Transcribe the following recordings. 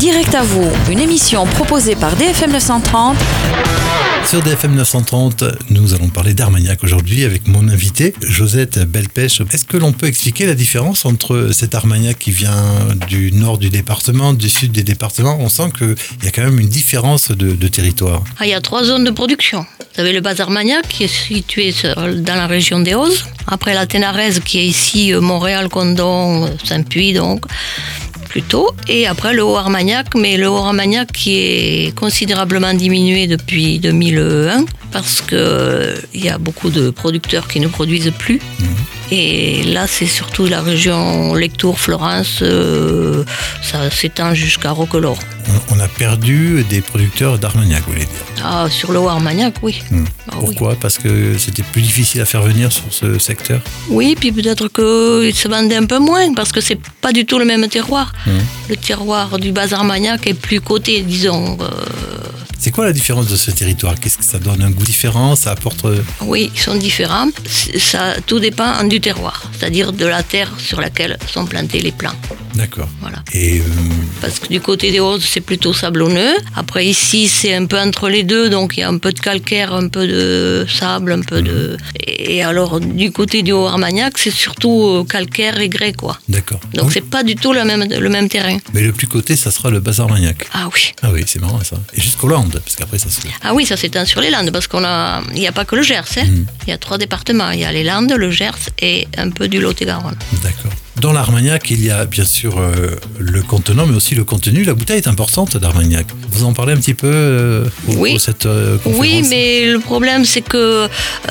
Direct à vous, une émission proposée par DFM 930. Sur DFM 930, nous allons parler d'Armagnac aujourd'hui avec mon invité, Josette Belpech. Est-ce que l'on peut expliquer la différence entre cet Armagnac qui vient du nord du département, du sud des départements? On sent qu'il y a quand même une différence de territoire. Il y a 3 zones de production. Vous avez le bas Armagnac qui est situé dans la région des Hautes. Après la Ténarèze qui est ici, Montréal, Condon, Saint-Puy donc. Plutôt. Et après le Haut-Armagnac, mais le Haut-Armagnac qui est considérablement diminué depuis 2001 parce qu'il y a beaucoup de producteurs qui ne produisent plus. Et là, c'est surtout la région Lectoure, Florence, ça s'étend jusqu'à Roquelaure. On a perdu des producteurs d'Armagnac, vous voulez dire? Ah, sur le Haut-Armagnac, oui. Ah, Pourquoi? Oui. Parce que c'était plus difficile à faire venir sur ce secteur? Oui, puis peut-être qu'ils se vendaient un peu moins, parce que c'est pas du tout le même terroir. Le terroir du bas Armagnac est plus coté, disons. C'est quoi la différence de ce territoire? Qu'est-ce que ça donne? Un goût différent? Ça apporte... Oui, ils sont différents. Tout dépend du terroir, c'est-à-dire de la terre sur laquelle sont plantés les plants. D'accord. Voilà. Et Parce que du côté des Hautes, c'est plutôt sablonneux. Après, ici, c'est un peu entre les deux, donc il y a un peu de calcaire, un peu de sable, un peu de... Et alors, du côté du Haut-Armagnac, c'est surtout calcaire et grès, quoi. d'accord. Donc, c'est pas du tout le même terrain. Mais le plus coté, ça sera le bas Armagnac. Ah oui. Ah oui, c'est marrant ça. Et jusqu'aux Landes, parce qu'après ça se... Ah oui, ça s'étend sur les Landes, parce il n'y a pas que le Gers. Il y a 3 départements. Il y a les Landes, le Gers et un peu du Lot-et-Garonne. D'accord. Dans l'Armagnac, il y a bien sûr le contenant, mais aussi le contenu. La bouteille est importante d'Armagnac. Vous en parlez un petit peu Oui. pour cette conférence? Oui, mais le problème, c'est que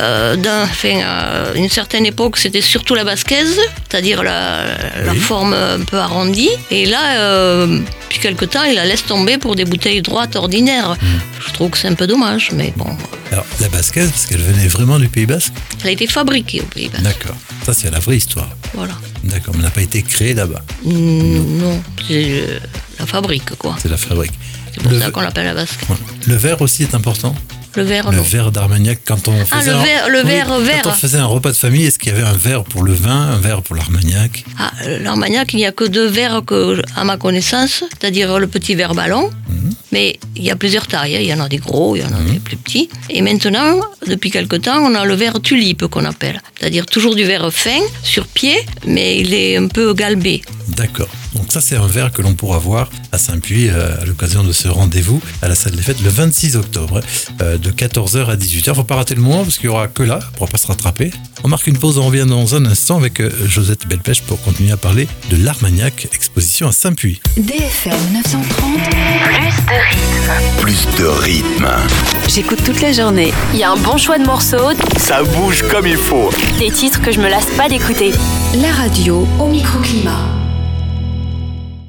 une certaine époque, c'était surtout la basquaise, c'est-à-dire la forme un peu arrondie. Et là, depuis quelque temps, il la laisse tomber pour des bouteilles droites ordinaires. Je trouve que c'est un peu dommage, mais bon. Alors, la basquaise, parce qu'elle venait vraiment du Pays Basque? Elle a été fabriquée au Pays Basque. D'accord. Ça, c'est la vraie histoire. Voilà. D'accord, mais elle n'a pas été créée là-bas. Non, c'est la fabrique, quoi. C'est la fabrique. C'est pour ça qu'on l'appelle la basque. Ouais. Le verre aussi est important? Le verre, Le non. verre d'Armagnac, quand on faisait verre. Quand on faisait un repas de famille, est-ce qu'il y avait un verre pour le vin, un verre pour l'Armagnac? Ah, l'Armagnac, il n'y a que 2 verres à ma connaissance, c'est-à-dire le petit verre ballon. Mais il y a plusieurs tailles, il y en a des gros, il y en a des plus petits. Et maintenant, depuis quelque temps, on a le verre tulipe qu'on appelle. C'est-à-dire toujours du verre fin, sur pied, mais il est un peu galbé. D'accord. Donc ça, c'est un verre que l'on pourra voir à Saint-Puy à l'occasion de ce rendez-vous à la salle des fêtes le 26 octobre, de 14h à 18h. Il ne faut pas rater le moment parce qu'il n'y aura que là, on ne pourra pas se rattraper. On marque une pause, on revient dans un instant avec Josette Belpech pour continuer à parler de l'Armagnac, exposition à Saint-Puy. DFM 930. Plus de rythme. J'écoute toute la journée. Il y a un bon choix de morceaux, Ça bouge comme il faut. des titres que je me lasse pas d'écouter. La radio au microclimat.